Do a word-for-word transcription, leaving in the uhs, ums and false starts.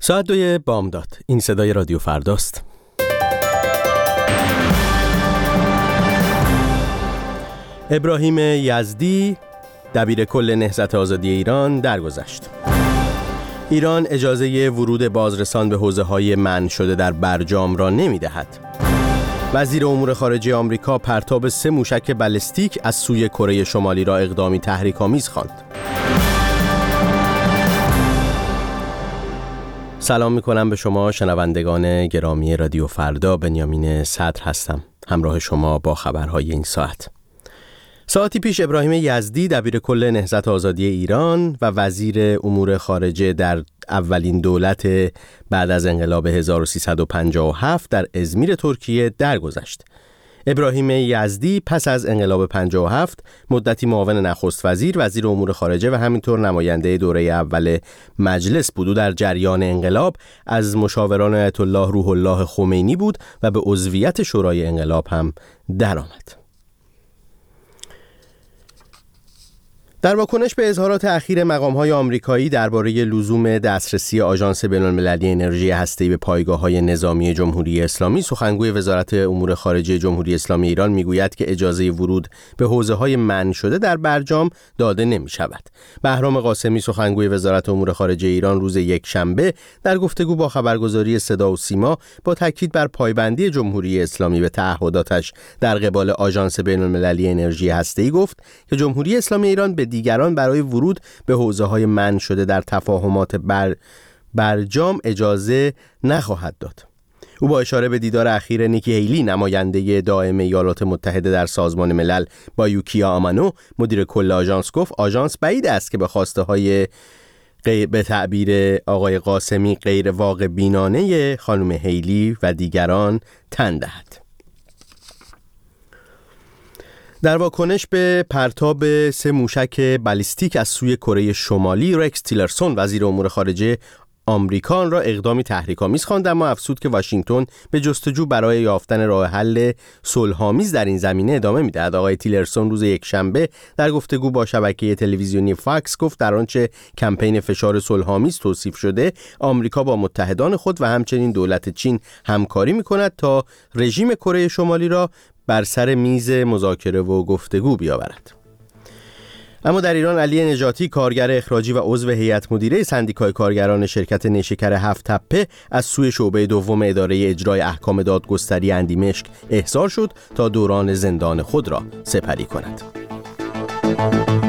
ساعت دوی بامداد. این صدای رادیو فرداست. ابراهیم یزدی دبیر کل نهضت آزادی ایران درگذشت. ایران اجازه ورود بازرسان به حوزه‌های منع شده در برجام را نمی‌دهد. وزیر امور خارجه آمریکا پرتاب سه موشک بالستیک از سوی کره شمالی را اقدامی تحریک‌آمیز خواند. سلام می‌کنم به شما شنوندگان گرامی رادیو فردا. بنیامین صدر هستم، همراه شما با خبرهای این ساعت. ساعتی پیش ابراهیم یزدی دبیر کل نهضت آزادی ایران و وزیر امور خارجه در اولین دولت بعد از انقلاب هزار و سیصد و پنجاه و هفت در ازمیر ترکیه درگذشت. ابراهیم یزدی پس از انقلاب پنجاه و هفت مدتی معاون نخست وزیر، وزیر امور خارجه و همینطور نماینده دوره اول مجلس بود. او در جریان انقلاب از مشاوران آیت الله روح الله خمینی بود و به عضویت شورای انقلاب هم درآمد. در واکنش به اظهارات اخیر مقام‌های آمریکایی درباره لزوم دسترسی آژانس بین‌المللی انرژی هسته‌ای به پایگاه‌های نظامی جمهوری اسلامی، سخنگوی وزارت امور خارجه جمهوری اسلامی ایران میگوید که اجازه ورود به حوزه‌های منع شده در برجام داده نمی‌شود. بهرام قاسمی سخنگوی وزارت امور خارجه ایران روز یکشنبه در گفتگو با خبرگزاری صدا و سیما با تاکید بر پایبندی جمهوری اسلامی به تعهداتش در قبال آژانس بین‌المللی انرژی هسته‌ای گفت که جمهوری اسلامی ایران به دیگران برای ورود به حوزه‌های منع شده در تفاهمات بر برجام اجازه نخواهد داد. او با اشاره به دیدار اخیر نیکی هیلی نماینده دائم ایالات متحده در سازمان ملل با یوکیا آمانو مدیر کل آژانس گفت آژانس بعید است که به خواسته های به تعبیر آقای قاسمی غیر واقع بینانه خانم هیلی و دیگران تن دهد. در واکنش به پرتاب سه موشک بالستیک از سوی کره شمالی، رکس تیلرسون وزیر امور خارجه آمریکا را اقدامی تحریک‌آمیز خواند، اما افزود که واشنگتن به جستجو برای یافتن راه حل صلح‌آمیز در این زمینه ادامه می‌دهد. آقای تیلرسون روز یکشنبه در گفتگو با شبکه تلویزیونی فاکس گفت در آنچه کمپین فشار صلح‌آمیز توصیف شده، آمریکا با متحدان خود و همچنین دولت چین همکاری می‌کند تا رژیم کره شمالی را بر سر میز مذاکره و گفتگو بیاورد. اما در ایران علی نجاتی کارگر اخراجی و عضو هیئت مدیره سندیکای کارگران شرکت نیشکر هفت تپه از سوی شعبه دوم اداره اجرای احکام دادگستری اندیمشک احضار شد تا دوران زندان خود را سپری کند.